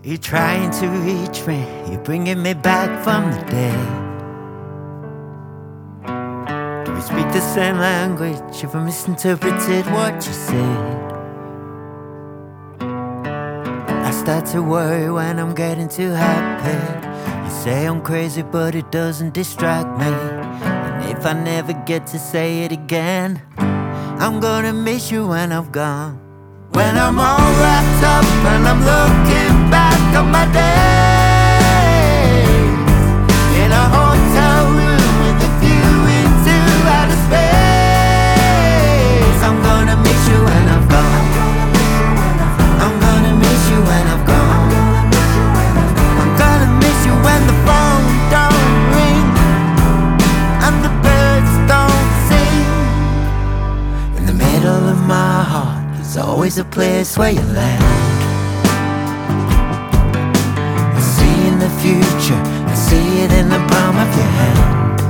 You're trying to reach me, you're bringing me back from the dead. Do we speak the same language? Have I misinterpreted what you said? I start to worry when I'm getting too happy. You say I'm crazy, but it doesn't distract me. And if I never get to say it again, I'm gonna miss you when I've gone. When I'm all wrapped up and I'm looking back on my days in a hotel room with a view into outer space, I'm gonna miss you when I've gone. I'm gonna miss you when I've gone. I'm gonna miss you when the phone don't ring and the birds don't sing. In the middle of my heart, there's always a place where you land. I see in the future, I see it in the palm of your hand.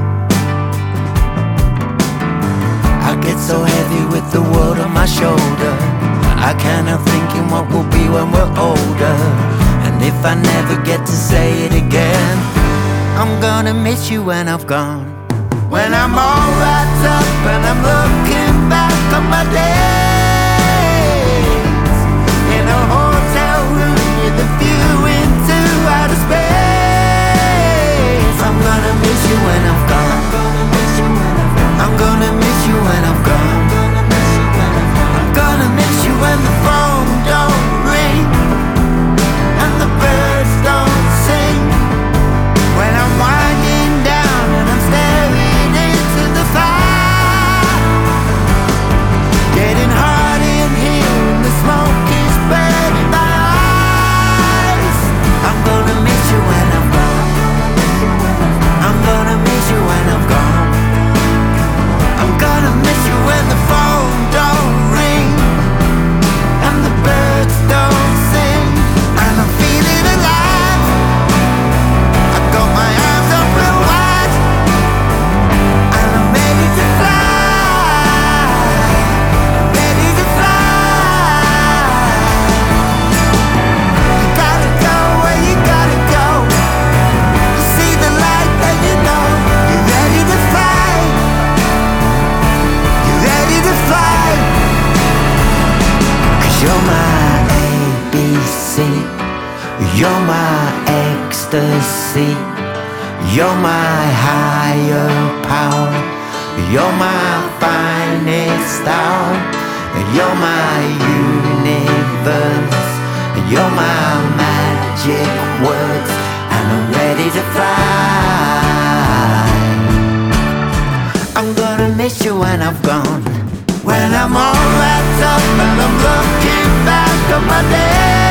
I get so heavy with the world on my shoulder, I can't help thinking what we'll be when we're older. And if I never get to say it again, I'm gonna miss you when I've gone. When I'm all wrapped up and I'm looking back on my days in a hotel room with a view into outer space, I'm gonna miss you when I've gone. I'm gonna miss you when I've gone. I'm gonna miss you when the phone don't ring and the birds don't sing. When I'm winding down and I'm staring into the fire, getting hard in here and the smoke is burning my eyes, I'm gonna miss you when I'm gone. I'm gonna miss you when I'm gone. I'm gonna miss you when the phone don't ring and the birds don't sing. And I'm feeling alive, I got my arms up real wide, and I'm ready to fly, ready to fly. You gotta go where you gotta go. You see the light, then you know you're ready to fly. You're ready to fly. 'Cause you're my ABC, you're my ecstasy, you're my higher power, you're my finest hour, you're my universe, you're my magic words, and I'm ready to fly. I'm gonna miss you when I've gone. When I'm all wrapped up and I'm looking back on my days